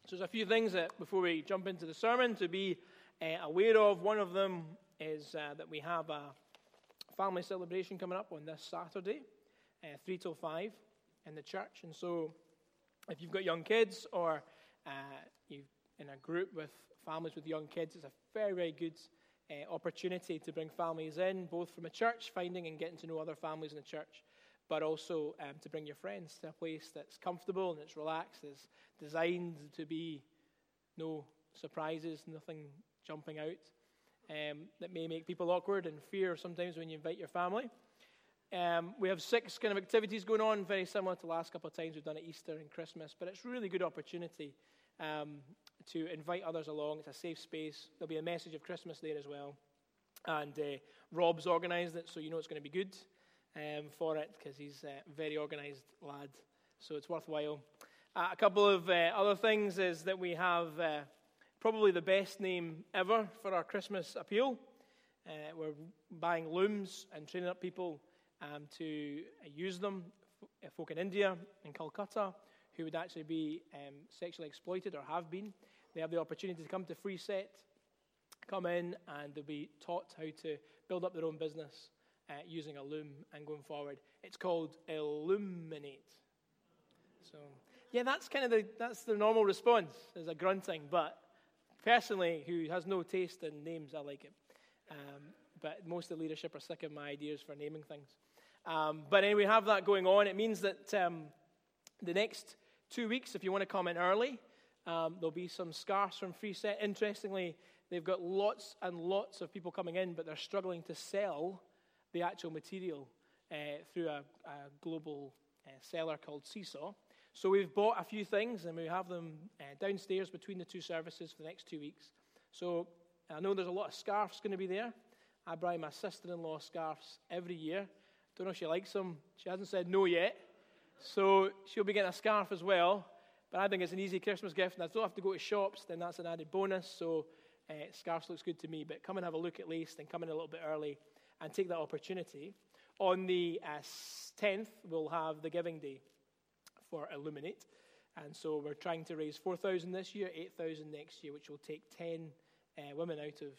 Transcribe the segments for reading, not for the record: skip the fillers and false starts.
So there's a few things that, before we jump into the sermon, to be aware of. One of them is that we have a family celebration coming up on this Saturday, 3 till 5 in the church. And so if you've got young kids or you're in a group with families with young kids, it's a very, very good opportunity to bring families in, both from a church, finding and getting to know other families in the church, but also to bring your friends to a place that's comfortable and it's relaxed, it's designed to be no surprises, nothing jumping out that may make people awkward and fear sometimes when you invite your family. We have 6 kind of activities going on, very similar to the last couple of times we've done at Easter and Christmas, but it's a really good opportunity to invite others along. It's a safe space. There'll be a message of Christmas there as well. And Rob's organised it, so you know it's going to be good for it, because he's a very organised lad, so it's worthwhile. A couple of other things is that we have probably the best name ever for our Christmas appeal. We're buying looms and training up people to use them. Folk in India and Calcutta who would actually be sexually exploited or have been, they have the opportunity to come to Free Set, come in, and they'll be taught how to build up their own business using a loom and going forward. It's called Illuminate. So, yeah, that's kind of that's the normal response, is a grunting. But personally, who has no taste in names, I like it. But most of the leadership are sick of my ideas for naming things. But anyway, we have that going on. It means that the next 2 weeks, if you want to come in early, there'll be some scarves from Free Set. Interestingly, they've got lots and lots of people coming in, but they're struggling to sell the actual material through a global seller called Seesaw. So we've bought a few things, and we have them downstairs between the 2 services for the next 2 weeks. So I know there's a lot of scarves going to be there. I buy my sister-in-law scarves every year. Don't know if she likes them. She hasn't said no yet. So she'll be getting a scarf as well. But I think it's an easy Christmas gift, and I don't have to go to shops, then that's an added bonus. So scarves looks good to me. But come and have a look at least, and come in a little bit early and take that opportunity. On the 10th, we'll have the Giving Day for Illuminate. And so we're trying to raise 4,000 this year, 8,000 next year, which will take 10 women out of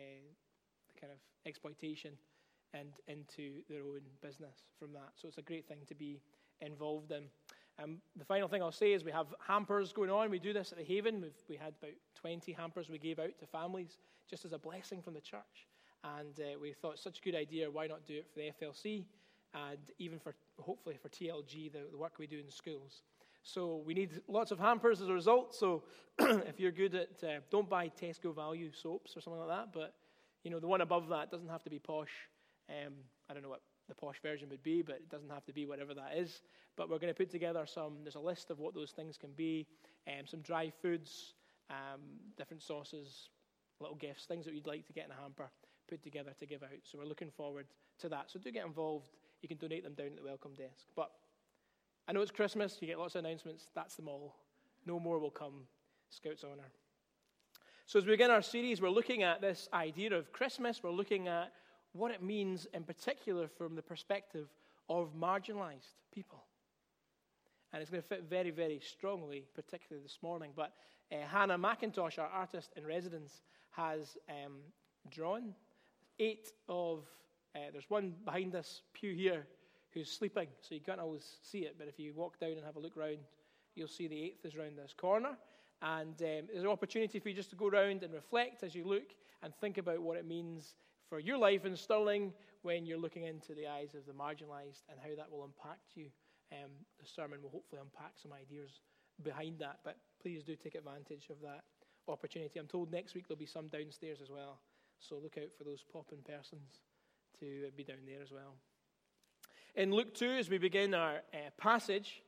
the kind of exploitation and into their own business from that. So it's a great thing to be involved in. The final thing I'll say is we have hampers going on. We do this at the Haven. We had about 20 hampers we gave out to families just as a blessing from the church. And we thought, such a good idea, why not do it for the FLC and even for, hopefully, for TLG, the work we do in schools. So we need lots of hampers as a result. So if you're good at, don't buy Tesco value soaps or something like that, but the one above that doesn't have to be posh. I don't know what the posh version would be, but it doesn't have to be whatever that is. But we're going to put together there's a list of what those things can be, some dry foods, different sauces, little gifts, things that you'd like to get in a hamper, put together to give out. So we're looking forward to that. So do get involved. You can donate them down at the welcome desk. But I know it's Christmas. You get lots of announcements. That's them all. No more will come. Scouts Honour. So as we begin our series, we're looking at this idea of Christmas. We're looking at what it means in particular from the perspective of marginalized people. And it's going to fit very, very strongly, particularly this morning. But Hannah McIntosh, our artist in residence, has drawn 8 of, there's one behind this pew here who's sleeping, so you can't always see it, but if you walk down and have a look round, you'll see the 8th is round this corner. And there's an opportunity for you just to go around and reflect as you look and think about what it means for your life in Stirling when you're looking into the eyes of the marginalised and how that will impact you. The sermon will hopefully unpack some ideas behind that, but please do take advantage of that opportunity. I'm told next week there'll be some downstairs as well, so look out for those pop-in persons to be down there as well. In Luke 2, as we begin our passage,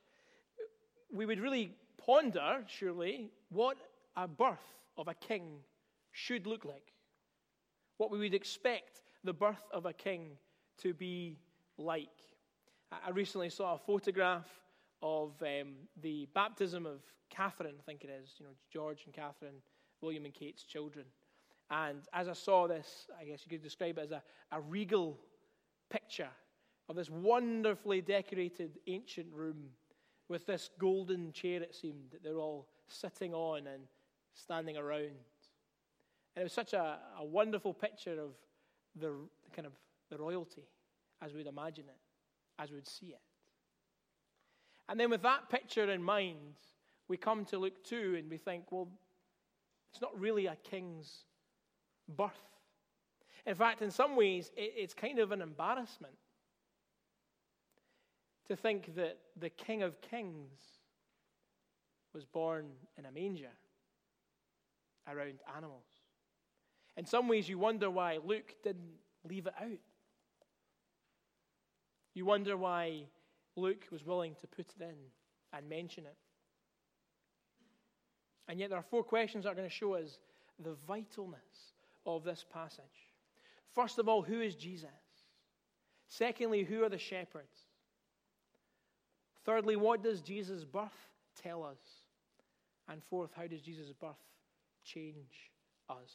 we would really ponder, surely, what a birth of a king should look like. What we would expect the birth of a king to be like. I recently saw a photograph of the baptism of Catherine, I think it is, George and Catherine, William and Kate's children. And as I saw this, I guess you could describe it as a regal picture of this wonderfully decorated ancient room with this golden chair, it seemed, that they're all sitting on and standing around. And it was such a wonderful picture of the kind of the royalty as we'd imagine it, as we'd see it. And then with that picture in mind, we come to Luke 2 and we think, well, it's not really a king's birth. In fact, in some ways, it's kind of an embarrassment to think that the King of Kings was born in a manger around animals. In some ways, you wonder why Luke didn't leave it out. You wonder why Luke was willing to put it in and mention it. And yet there are 4 questions that are going to show us the vitalness of this passage. First of all, who is Jesus? Secondly, who are the shepherds? Thirdly, what does Jesus' birth tell us? And fourth, how does Jesus' birth change us?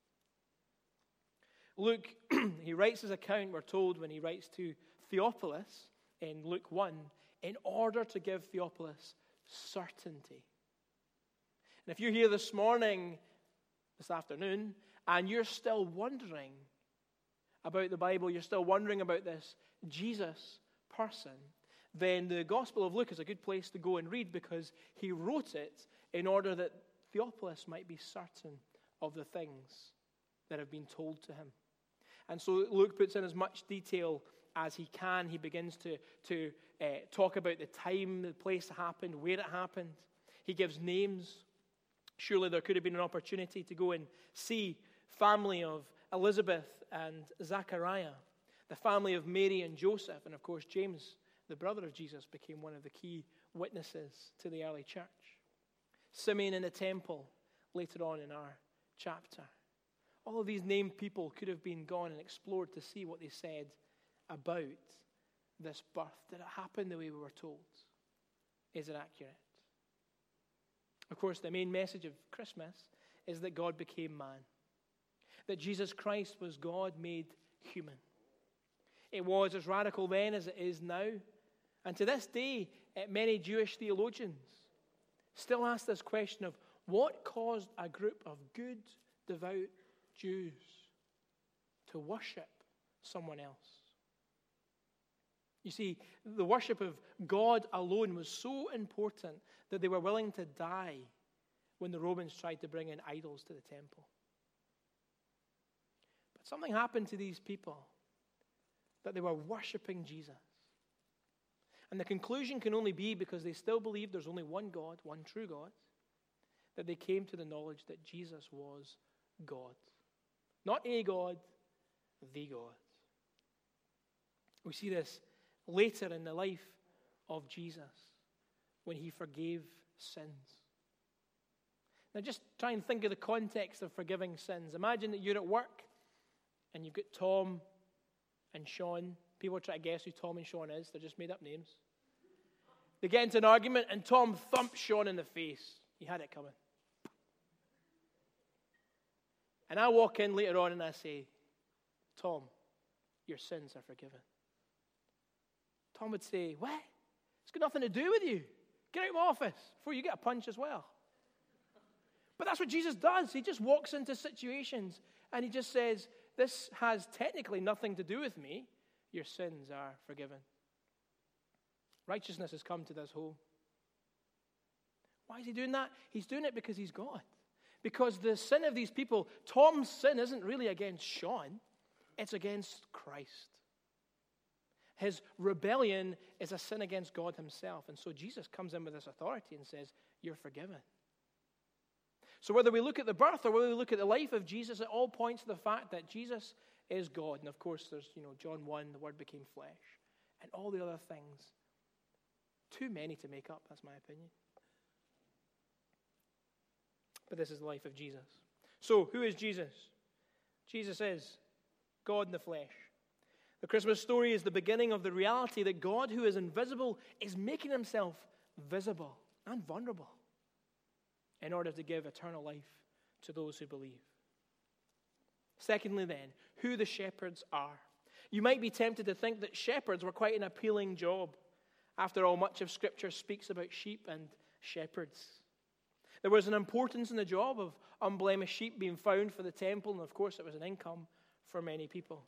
Luke, he writes his account, we're told, when he writes to Theophilus in Luke 1, in order to give Theophilus certainty. And if you're here this morning, this afternoon, and you're still wondering about the Bible, you're still wondering about this Jesus person, then the Gospel of Luke is a good place to go and read, because he wrote it in order that Theophilus might be certain of the things that have been told to him. And so Luke puts in as much detail as he can. He begins to talk about the time, the place it happened, where it happened. He gives names. Surely there could have been an opportunity to go and see family of Elizabeth and Zachariah, the family of Mary and Joseph, and of course James, the brother of Jesus, became one of the key witnesses to the early church. Simeon in the temple later on in our chapter. All of these named people could have been gone and explored to see what they said about this birth. Did it happen the way we were told? Is it accurate? Of course, the main message of Christmas is that God became man. That Jesus Christ was God made human. It was as radical then as it is now. And to this day, many Jewish theologians still ask this question of what caused a group of good, devout Jews to worship someone else. You see, the worship of God alone was so important that they were willing to die when the Romans tried to bring in idols to the temple. But something happened to these people, that they were worshiping Jesus. And the conclusion can only be, because they still believe there's only one God, one true God, that they came to the knowledge that Jesus was God. Not a God, the God. We see this later in the life of Jesus when he forgave sins. Now just try and think of the context of forgiving sins. Imagine that you're at work and you've got Tom and Sean. People try to guess who Tom and Sean is. They're just made up names. They get into an argument and Tom thumps Sean in the face. He had it coming. And I walk in later on and I say, Tom, your sins are forgiven. Tom would say, what? It's got nothing to do with you. Get out of my office before you get a punch as well. But that's what Jesus does. He just walks into situations and he just says, this has technically nothing to do with me. Your sins are forgiven. Righteousness has come to this home. Why is he doing that? He's doing it because he's God. Because the sin of these people, Tom's sin isn't really against Sean. It's against Christ. His rebellion is a sin against God himself. And so Jesus comes in with this authority and says, you're forgiven. So whether we look at the birth or whether we look at the life of Jesus, it all points to the fact that Jesus is God. And of course, there's, John 1, the Word became flesh. And all the other things. Too many to make up, that's my opinion. But this is the life of Jesus. So, who is Jesus? Jesus is God in the flesh. The Christmas story is the beginning of the reality that God, who is invisible, is making himself visible and vulnerable in order to give eternal life to those who believe. Secondly then, who the shepherds are. You might be tempted to think that shepherds were quite an appealing job. After all, much of Scripture speaks about sheep and shepherds. There was an importance in the job of unblemished sheep being found for the temple, and of course it was an income for many people.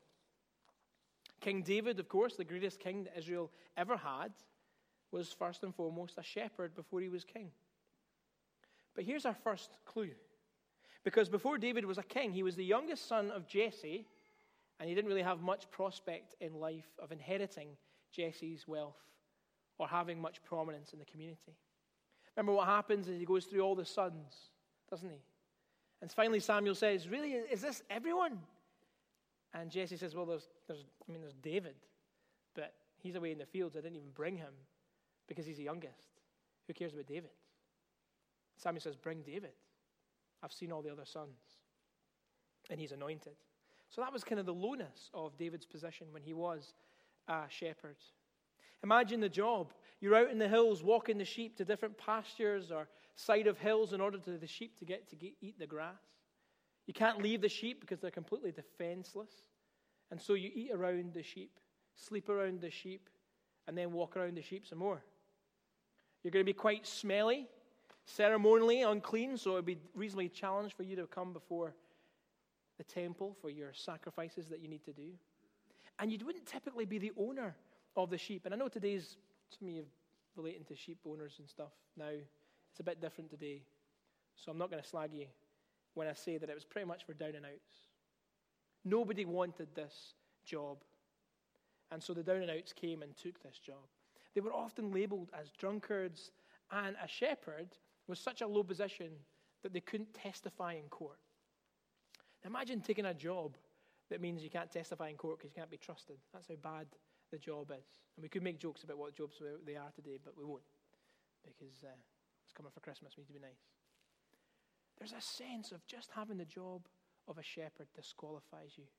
King David, of course, the greatest king that Israel ever had, was first and foremost a shepherd before he was king. But here's our first clue. Because before David was a king, he was the youngest son of Jesse, and he didn't really have much prospect in life of inheriting Jesse's wealth or having much prominence in the community. Remember what happens as he goes through all the sons, doesn't he? And finally Samuel says, really, is this everyone? And Jesse says, well, there's David, but he's away in the fields. I didn't even bring him because he's the youngest. Who cares about David? Samuel says, bring David. I've seen all the other sons. And he's anointed. So that was kind of the lowness of David's position when he was a shepherd. Imagine the job. You're out in the hills walking the sheep to different pastures or side of hills in order for the sheep to eat the grass. You can't leave the sheep because they're completely defenseless. And so you eat around the sheep, sleep around the sheep, and then walk around the sheep some more. You're going to be quite smelly, ceremonially unclean, so it would be reasonably challenged for you to come before the temple for your sacrifices that you need to do. And you wouldn't typically be the owner of the sheep. And I know today's, some of you relating to sheep owners and stuff now, it's a bit different today. So I'm not going to slag you when I say that it was pretty much for down and outs. Nobody wanted this job. And so the down and outs came and took this job. They were often labeled as drunkards, and a shepherd was such a low position that they couldn't testify in court. Now imagine taking a job that means you can't testify in court because you can't be trusted. That's how bad the job is. And we could make jokes about what jobs they are today, but we won't because it's coming for Christmas. We need to be nice. There's a sense of just having the job of a shepherd disqualifies you.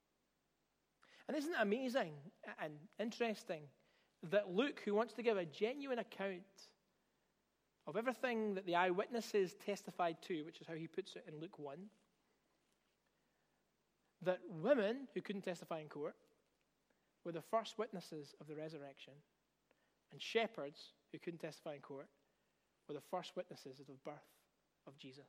And isn't it amazing and interesting that Luke, who wants to give a genuine account of everything that the eyewitnesses testified to, which is how he puts it in Luke 1, that women who couldn't testify in court were the first witnesses of the resurrection, and shepherds who couldn't testify in court were the first witnesses of the birth of Jesus.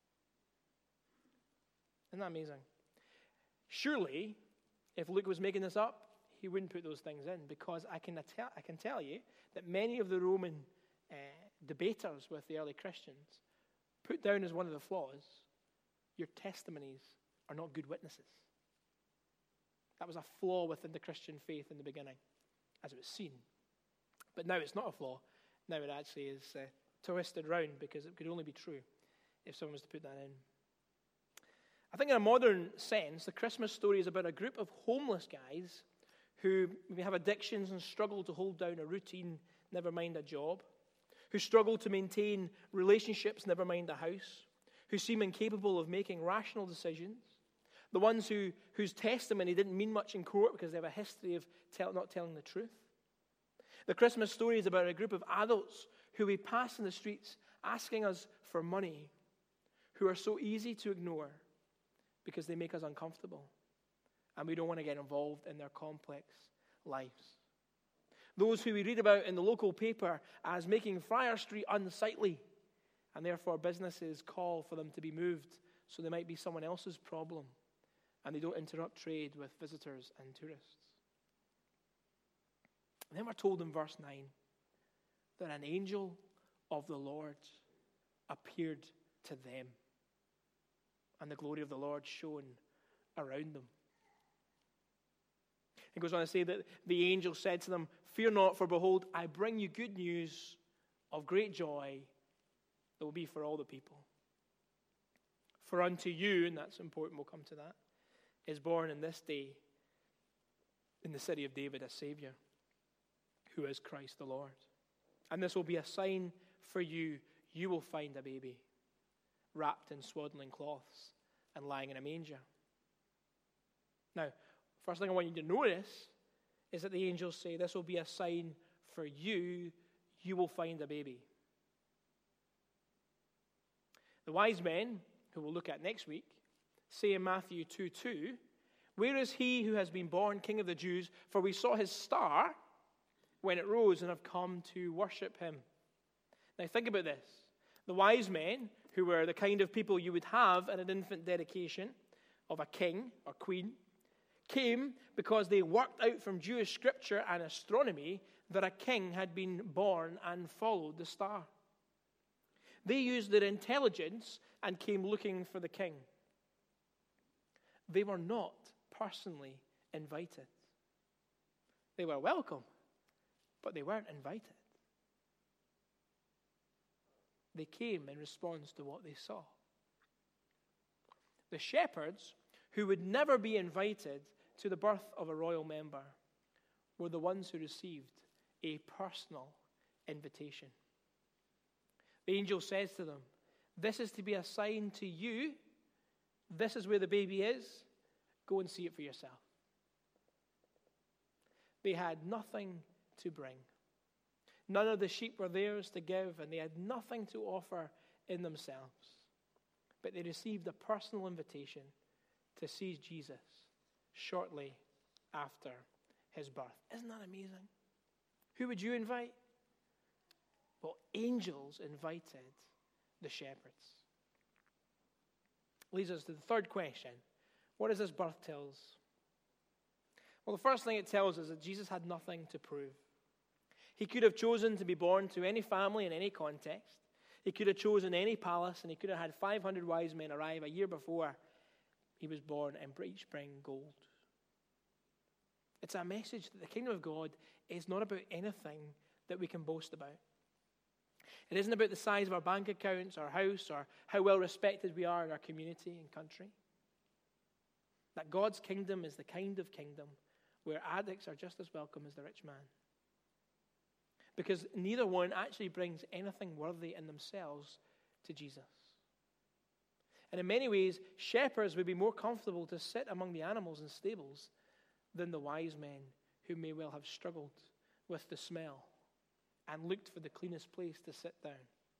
Isn't that amazing? Surely, if Luke was making this up, he wouldn't put those things in, because I can tell you that many of the Roman debaters with the early Christians put down as one of the flaws, your testimonies are not good witnesses. That was a flaw within the Christian faith in the beginning, as it was seen. But now it's not a flaw. Now it actually is twisted round, because it could only be true if someone was to put that in. I think in a modern sense, the Christmas story is about a group of homeless guys who maybe have addictions and struggle to hold down a routine, never mind a job, who struggle to maintain relationships, never mind a house, who seem incapable of making rational decisions, the ones whose testimony didn't mean much in court because they have a history of not telling the truth. The Christmas story is about a group of adults who we pass in the streets asking us for money, who are so easy to ignore because they make us uncomfortable and we don't want to get involved in their complex lives. Those who we read about in the local paper as making Friar Street unsightly, and therefore businesses call for them to be moved so they might be someone else's problem, and they don't interrupt trade with visitors and tourists. And then we're told in verse 9 that an angel of the Lord appeared to them, and the glory of the Lord shone around them. It goes on to say that the angel said to them, "Fear not, for behold, I bring you good news of great joy that will be for all the people. For unto you," and that's important, we'll come to that, "is born in this day in the city of David a Savior, who is Christ the Lord. And this will be a sign for you. You will find a baby wrapped in swaddling cloths and lying in a manger." Now, first thing I want you to notice is that the angels say, this will be a sign for you. You will find a baby. The wise men, who we'll look at next week, say in Matthew 2:2, "Where is he who has been born King of the Jews? For we saw his star when it rose and have come to worship him. Now think about this. The wise men, who were the kind of people you would have at an infant dedication of a king or queen, came because they worked out from Jewish scripture and astronomy that a king had been born and followed the star. They used their intelligence and came looking for the king. They were not personally invited. They were welcome, but they weren't invited. They came in response to what they saw. The shepherds, who would never be invited to the birth of a royal member, were the ones who received a personal invitation. The angel says to them, "This is to be a sign to you. This is where the baby is. Go and see it for yourself." They had nothing to bring. None of the sheep were theirs to give, and they had nothing to offer in themselves. But they received a personal invitation to see Jesus shortly after his birth. Isn't that amazing? Who would you invite? Well, angels invited the shepherds. Leads us to the third question. What does this birth tell us? Well, the first thing it tells us is that Jesus had nothing to prove. He could have chosen to be born to any family in any context. He could have chosen any palace, and he could have had 500 wise men arrive a year before he was born and each bring gold. It's a message that the kingdom of God is not about anything that we can boast about. It isn't about the size of our bank accounts, our house, or how well respected we are in our community and country. That God's kingdom is the kind of kingdom where addicts are just as welcome as the rich man. Because neither one actually brings anything worthy in themselves to Jesus. And in many ways, shepherds would be more comfortable to sit among the animals in stables than the wise men who may well have struggled with the smell and looked for the cleanest place to sit down.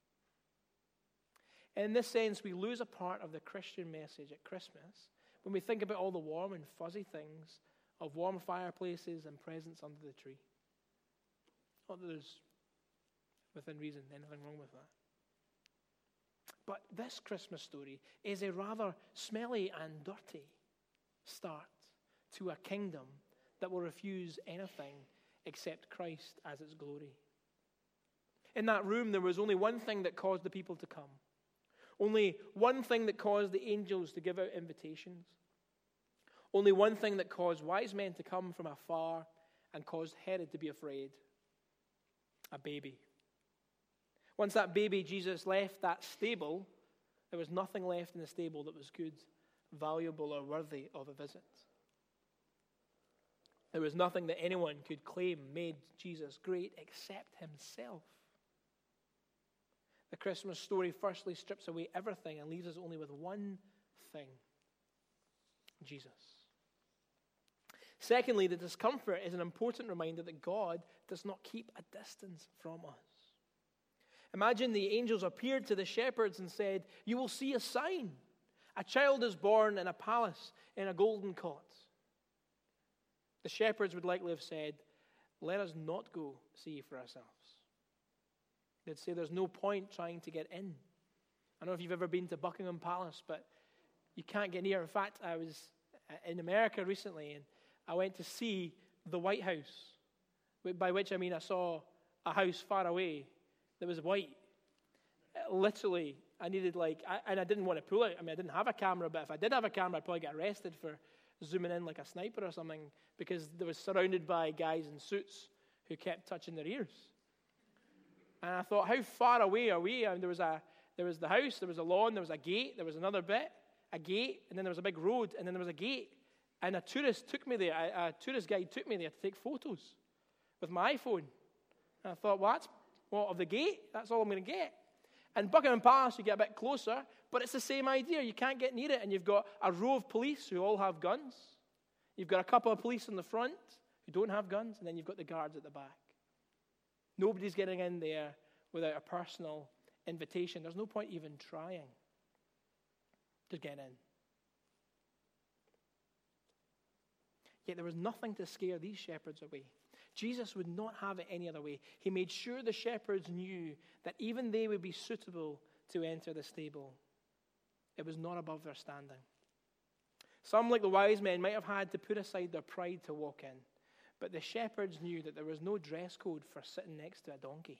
In this sense, we lose a part of the Christian message at Christmas when we think about all the warm and fuzzy things of warm fireplaces and presents under the tree. Not that there's, within reason, anything wrong with that. But this Christmas story is a rather smelly and dirty start to a kingdom that will refuse anything except Christ as its glory. In that room, there was only one thing that caused the people to come. Only one thing that caused the angels to give out invitations. Only one thing that caused wise men to come from afar and caused Herod to be afraid. A baby. Once that baby Jesus left that stable, there was nothing left in the stable that was good, valuable, or worthy of a visit. There was nothing that anyone could claim made Jesus great except himself. The Christmas story firstly strips away everything and leaves us only with one thing: Jesus. Secondly, the discomfort is an important reminder that God does not keep a distance from us. Imagine the angels appeared to the shepherds and said, "You will see a sign. A child is born in a palace in a golden cot." The shepherds would likely have said, "Let us not go see for ourselves." They'd say there's no point trying to get in. I don't know if you've ever been to Buckingham Palace, but you can't get near. In fact, I was in America recently, and I went to see the White House, by which I mean I saw a house far away that was white. Literally, I needed and I didn't want to pull it. I mean, I didn't have a camera, but if I did have a camera, I'd probably get arrested for zooming in like a sniper or something, because they was surrounded by guys in suits who kept touching their ears. And I thought, how far away are we? And there was the house, there was a lawn, there was a gate, there was another bit, a gate, and then there was a big road, and then there was a gate. And a tourist took me there. A tourist guide took me there to take photos with my iPhone. And I thought, of the gate? That's all I'm going to get. And Buckingham Palace, you get a bit closer, but it's the same idea. You can't get near it, and you've got a row of police who all have guns. You've got a couple of police in the front who don't have guns, and then you've got the guards at the back. Nobody's getting in there without a personal invitation. There's no point even trying to get in. Yet there was nothing to scare these shepherds away. Jesus would not have it any other way. He made sure the shepherds knew that even they would be suitable to enter the stable. It was not above their standing. Some, like the wise men, might have had to put aside their pride to walk in, but the shepherds knew that there was no dress code for sitting next to a donkey.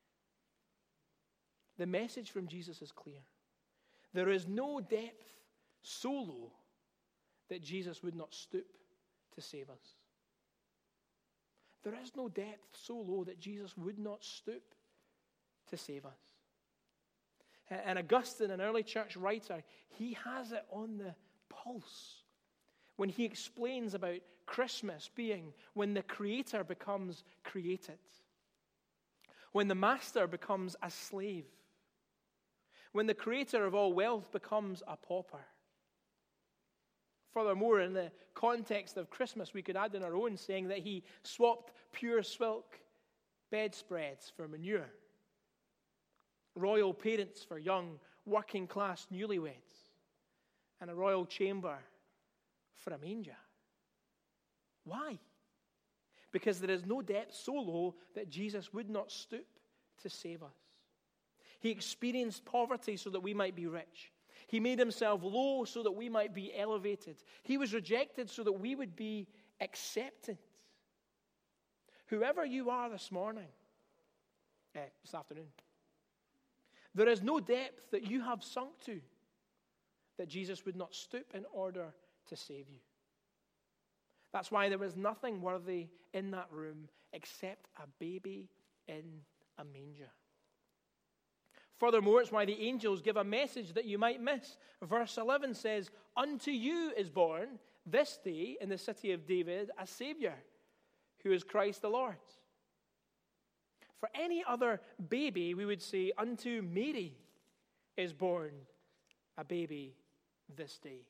The message from Jesus is clear. There is no depth so low that Jesus would not stoop to save us. There is no depth so low that Jesus would not stoop to save us. And Augustine, an early church writer, he has it on the pulse when he explains about Christmas being when the Creator becomes created, when the master becomes a slave, when the creator of all wealth becomes a pauper. Furthermore, in the context of Christmas, we could add in our own saying that he swapped pure silk bedspreads for manure, royal parents for young working-class newlyweds, and a royal chamber for a manger. Why? Because there is no depth so low that Jesus would not stoop to save us. He experienced poverty so that we might be rich. He made himself low so that we might be elevated. He was rejected so that we would be accepted. Whoever you are this afternoon, there is no depth that you have sunk to that Jesus would not stoop in order to save you. That's why there was nothing worthy in that room except a baby in a manger. Furthermore, it's why the angels give a message that you might miss. Verse 11 says, "Unto you is born this day in the city of David a Savior, who is Christ the Lord." For any other baby, we would say, "Unto Mary is born a baby this day."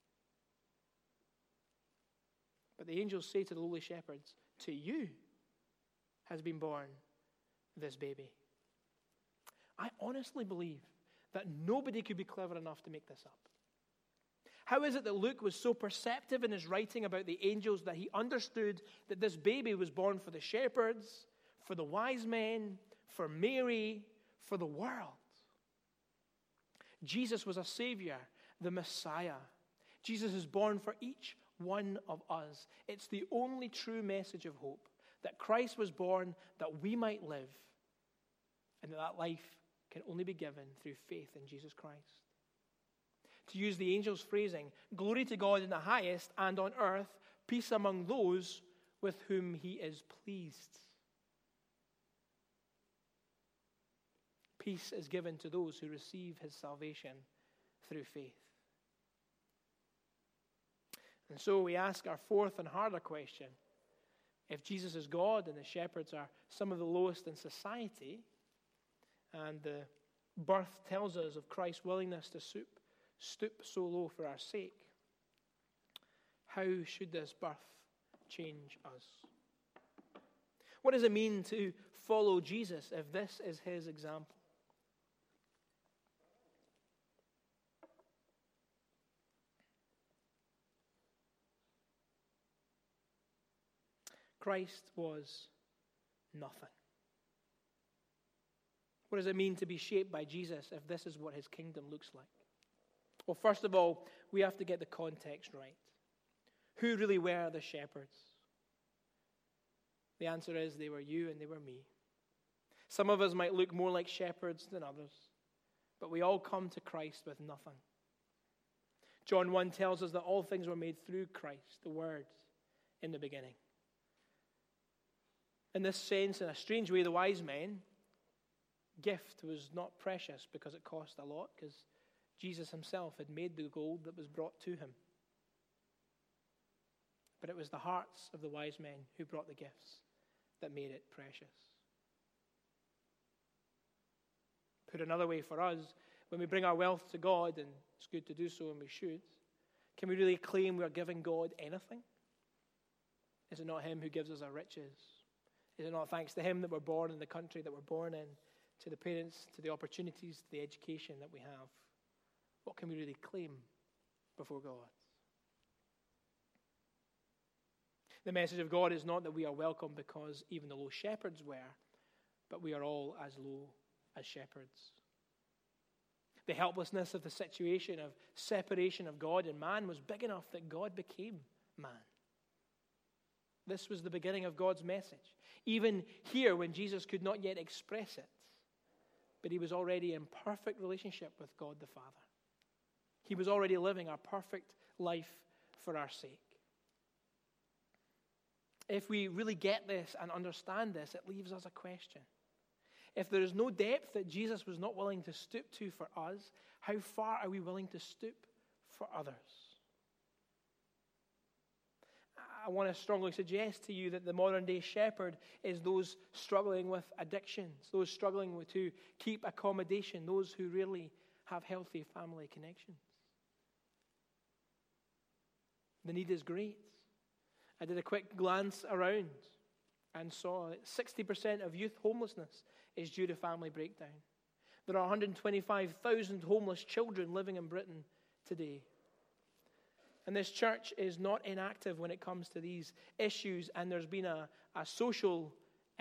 But the angels say to the lowly shepherds, "To you has been born this baby." I honestly believe that nobody could be clever enough to make this up. How is it that Luke was so perceptive in his writing about the angels that he understood that this baby was born for the shepherds, for the wise men, for Mary, for the world? Jesus was a Savior, the Messiah. Jesus is born for each one of us. It's the only true message of hope, that Christ was born that we might live, and that life can only be given through faith in Jesus Christ. To use the angel's phrasing, glory to God in the highest, and on earth, peace among those with whom he is pleased. Peace is given to those who receive his salvation through faith. And so we ask our fourth and harder question. If Jesus is God and the shepherds are some of the lowest in society, and the birth tells us of Christ's willingness to stoop so low for our sake, how should this birth change us? What does it mean to follow Jesus if this is his example? Christ was nothing. What does it mean to be shaped by Jesus if this is what his kingdom looks like? Well, first of all, we have to get the context right. Who really were the shepherds? The answer is they were you and they were me. Some of us might look more like shepherds than others, but we all come to Christ with nothing. John 1 tells us that all things were made through Christ, the Word, in the beginning. In this sense, in a strange way, the wise men, gift was not precious because it cost a lot, because Jesus himself had made the gold that was brought to him. But it was the hearts of the wise men who brought the gifts that made it precious. Put another way, for us, when we bring our wealth to God, and it's good to do so and we should, can we really claim we are giving God anything? Is it not him who gives us our riches? Is it not thanks to him that we're born in the country that we're born in, to the parents, to the opportunities, to the education that we have? What can we really claim before God? The message of God is not that we are welcome because even the low shepherds were, but we are all as low as shepherds. The helplessness of the situation of separation of God and man was big enough that God became man. This was the beginning of God's message. Even here, when Jesus could not yet express it, but he was already in perfect relationship with God the Father. He was already living a perfect life for our sake. If we really get this and understand this, it leaves us a question. If there is no depth that Jesus was not willing to stoop to for us, how far are we willing to stoop for others? I want to strongly suggest to you that the modern day shepherd is those struggling with addictions, those struggling to keep accommodation, those who really have healthy family connections. The need is great. I did a quick glance around and saw that 60% of youth homelessness is due to family breakdown. There are 125,000 homeless children living in Britain today. And this church is not inactive when it comes to these issues, and there's been a social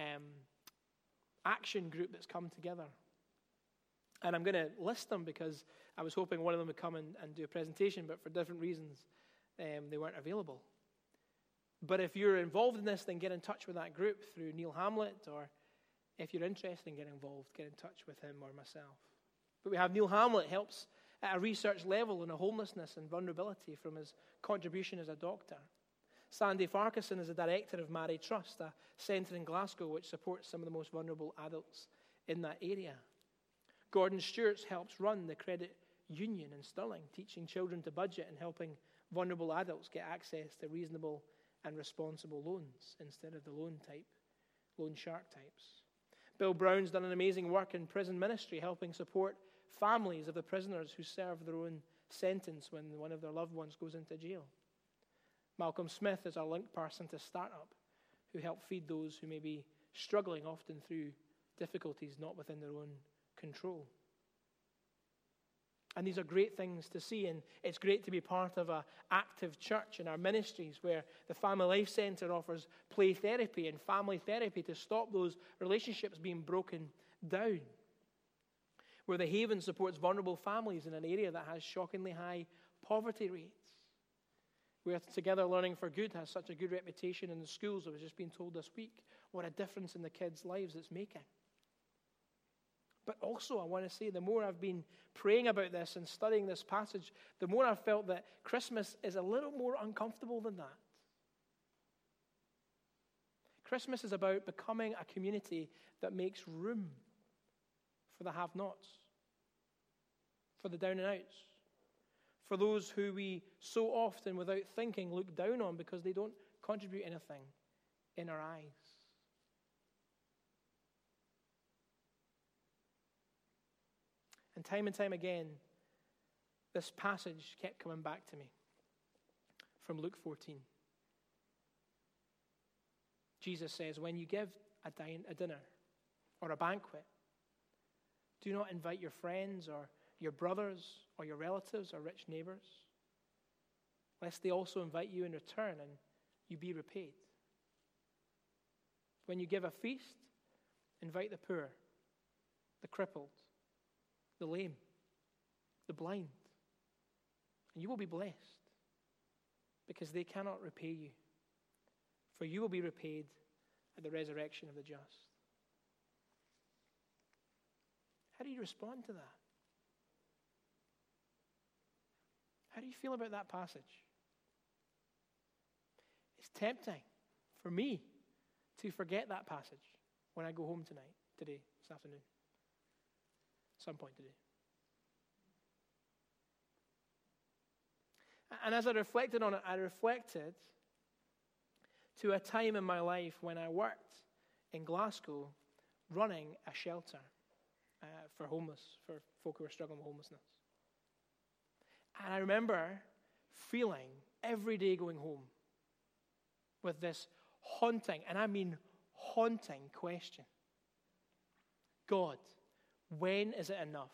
action group that's come together. And I'm going to list them because I was hoping one of them would come and do a presentation, but for different reasons they weren't available. But if you're involved in this, then get in touch with that group through Neil Hamlet, or if you're interested in getting involved, get in touch with him or myself. But we have Neil Hamlet helps at a research level on homelessness and vulnerability from his contribution as a doctor. Sandy Farquharson is the director of Mary Trust, a centre in Glasgow which supports some of the most vulnerable adults in that area. Gordon Stewart helps run the credit union in Stirling, teaching children to budget and helping vulnerable adults get access to reasonable and responsible loans instead of the loan shark types. Bill Brown's done an amazing work in prison ministry, helping support families of the prisoners who serve their own sentence when one of their loved ones goes into jail. Malcolm Smith is our link person to Startup, who help feed those who may be struggling, often through difficulties not within their own control. And these are great things to see, and it's great to be part of an active church in our ministries where the Family Life Centre offers play therapy and family therapy to stop those relationships being broken down. Where the Haven supports vulnerable families in an area that has shockingly high poverty rates. Where Together Learning for Good has such a good reputation in the schools. I was just being told this week what a difference in the kids' lives it's making. But also, I want to say, the more I've been praying about this and studying this passage, the more I've felt that Christmas is a little more uncomfortable than that. Christmas is about becoming a community that makes room for the have-nots, for the down and outs, for those who we so often, without thinking, look down on because they don't contribute anything in our eyes. And time again, this passage kept coming back to me from Luke 14. Jesus says, when you give a dinner or a banquet, do not invite your friends or your brothers or your relatives or rich neighbors, lest they also invite you in return and you be repaid. When you give a feast, invite the poor, the crippled, the lame, the blind, and you will be blessed because they cannot repay you, for you will be repaid at the resurrection of the just. How do you respond to that? How do you feel about that passage? It's tempting for me to forget that passage when I go home today, this afternoon, some point today. And as I reflected on it, I reflected to a time in my life when I worked in Glasgow running a shelter for folk who were struggling with homelessness. And I remember feeling every day going home with this haunting, and I mean haunting question. God, when is it enough?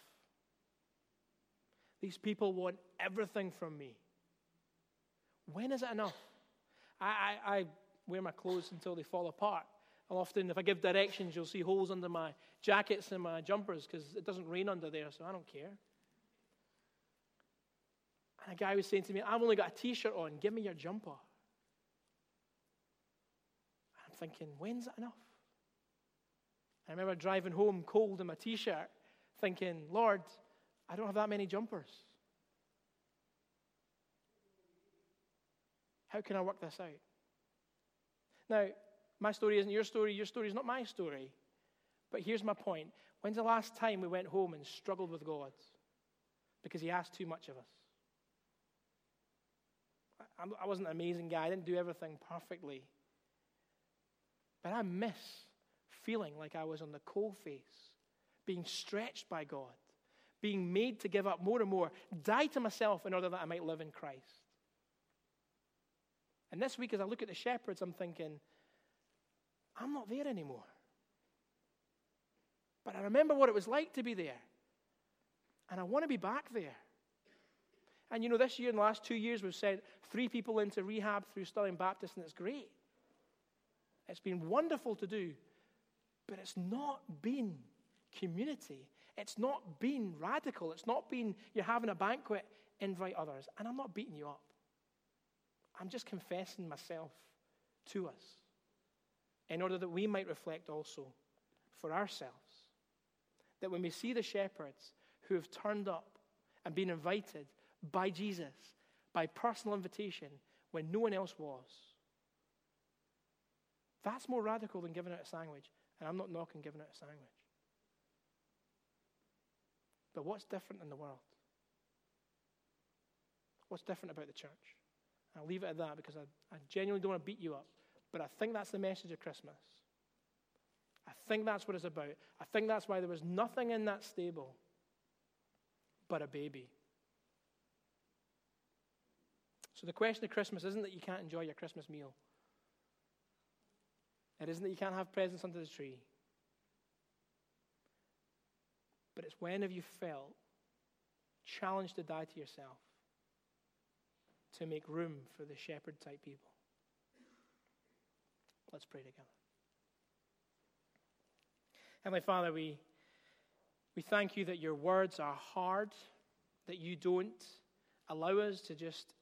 These people want everything from me. When is it enough? I wear my clothes until they fall apart. And often, if I give directions, you'll see holes under my jackets and my jumpers because it doesn't rain under there, so I don't care. And a guy was saying to me, I've only got a T-shirt on. Give me your jumper. And I'm thinking, when's it enough? I remember driving home cold in my T-shirt, thinking, Lord, I don't have that many jumpers. How can I work this out? Now, my story isn't your story is not my story. But here's my point. When's the last time we went home and struggled with God? Because he asked too much of us. I wasn't an amazing guy. I didn't do everything perfectly. But I miss feeling like I was on the coalface, being stretched by God, being made to give up more and more, die to myself in order that I might live in Christ. And this week, as I look at the shepherds, I'm thinking, I'm not there anymore. But I remember what it was like to be there. And I want to be back there. And this year, in the last 2 years, we've sent 3 people into rehab through Stirling Baptist, and it's great. It's been wonderful to do. But it's not been community. It's not been radical. It's not been you're having a banquet, invite others. And I'm not beating you up. I'm just confessing myself to us in order that we might reflect also for ourselves. That when we see the shepherds who have turned up and been invited by Jesus, by personal invitation, when no one else was, that's more radical than giving out a sandwich. And I'm not knocking giving out a sandwich. But what's different in the world? What's different about the church? I'll leave it at that because I genuinely don't want to beat you up. But I think that's the message of Christmas. I think that's what it's about. I think that's why there was nothing in that stable but a baby. So the question of Christmas isn't that you can't enjoy your Christmas meal. It isn't that you can't have presents under the tree. But it's when have you felt challenged to die to yourself to make room for the shepherd-type people. Let's pray together. Heavenly Father, we thank you that your words are hard, that you don't allow us to just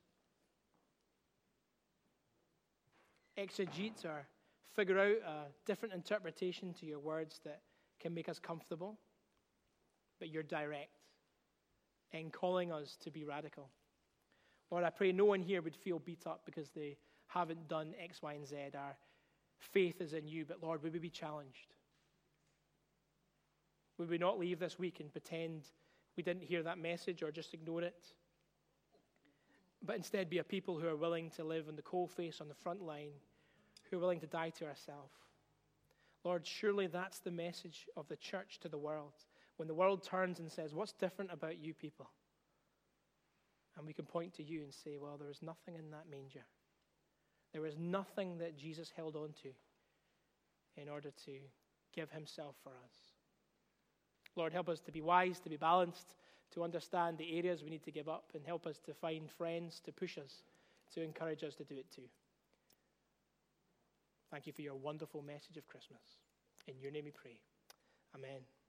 exegete or figure out a different interpretation to your words that can make us comfortable, but you're direct in calling us to be radical. Lord, I pray no one here would feel beat up because they haven't done X, Y, and Z. Our faith is in you, but Lord, would we be challenged? Would we not leave this week and pretend we didn't hear that message or just ignore it? But instead be a people who are willing to live on the coalface, on the front line, who are willing to die to ourselves. Lord, surely that's the message of the church to the world. When the world turns and says, what's different about you people? And we can point to you and say, well, there is nothing in that manger. There is nothing that Jesus held on to in order to give himself for us. Lord, help us to be wise, to be balanced, to understand the areas we need to give up, and help us to find friends to push us, to encourage us to do it too. Thank you for your wonderful message of Christmas. In your name we pray. Amen.